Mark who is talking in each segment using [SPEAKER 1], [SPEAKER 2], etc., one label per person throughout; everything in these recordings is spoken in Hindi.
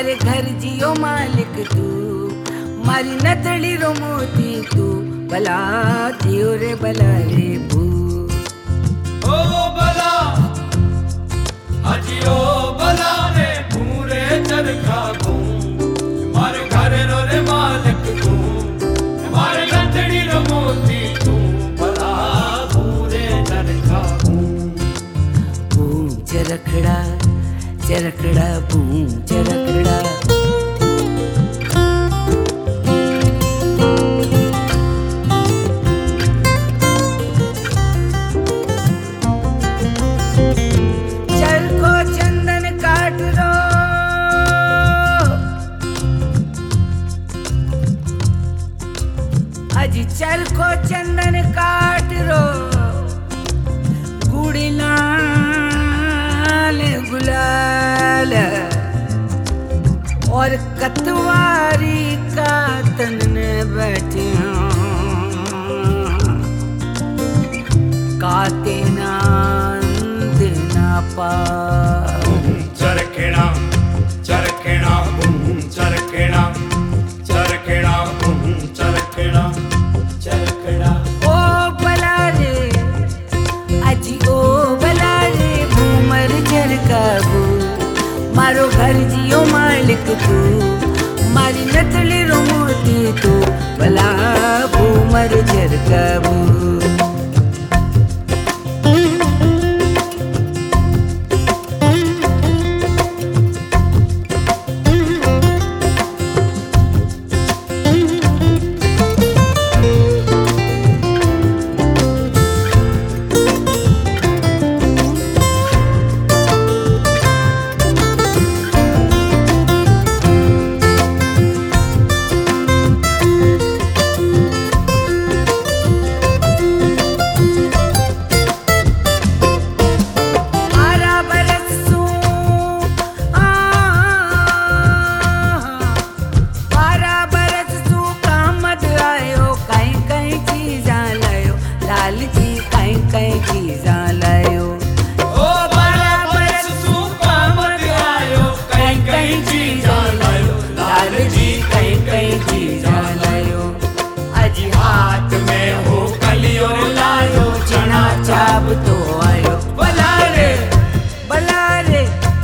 [SPEAKER 1] मारे घर जियो मालिक तू, मारी नतड़ी रो मोती तू, भला जियो रे भला रे भू।
[SPEAKER 2] ओ भला अजियो भला रे भूरे चरखा भू, मारे घर रो रे मालिक तू, मारे नतड़ी रो मोती तू, भला भूरे चरखा भू।
[SPEAKER 1] बूम चरखड़ा चरखड़ा बूम चरखड़ा, चरखो चंदन काट रो, अजी चरखो चंदन काट रो, गुड़ी लाल गुलाल और कतवारी का तन बैठे काते नंद ना पा।
[SPEAKER 2] चरखेड़ा चरखेड़ा बूम चरखेड़ा चरखेड़ा बूम चरखेड़ा चरखेड़ा।
[SPEAKER 1] ओ भला रे अजी ओ भला रे भूमर चरका भू, मारो घर जियो मालिक तू, मारी नतली रो मोती तू, भला भूमर चरका भू। तो आयो भला रे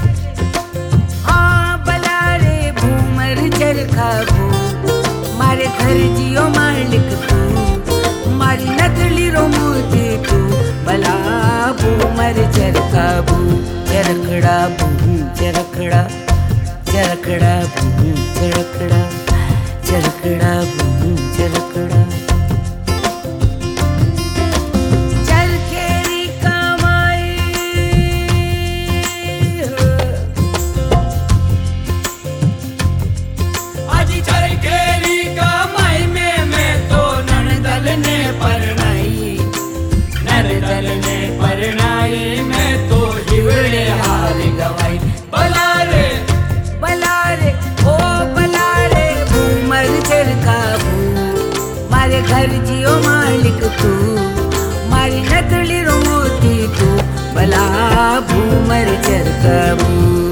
[SPEAKER 1] हाँ भला रे भूमर चरखा भू, मारे घर जियो मालिक तू, मारी नतली रो मोती तू, भला भूमर चरखा भू। चरखड़ा भू चरखड़ा चरखड़ा भू चरखड़ा चरखड़ा भू चरखड़ा। घर जियो मालिक तू, मारी नतली रो मोती तू, भला भूमर चरका भू।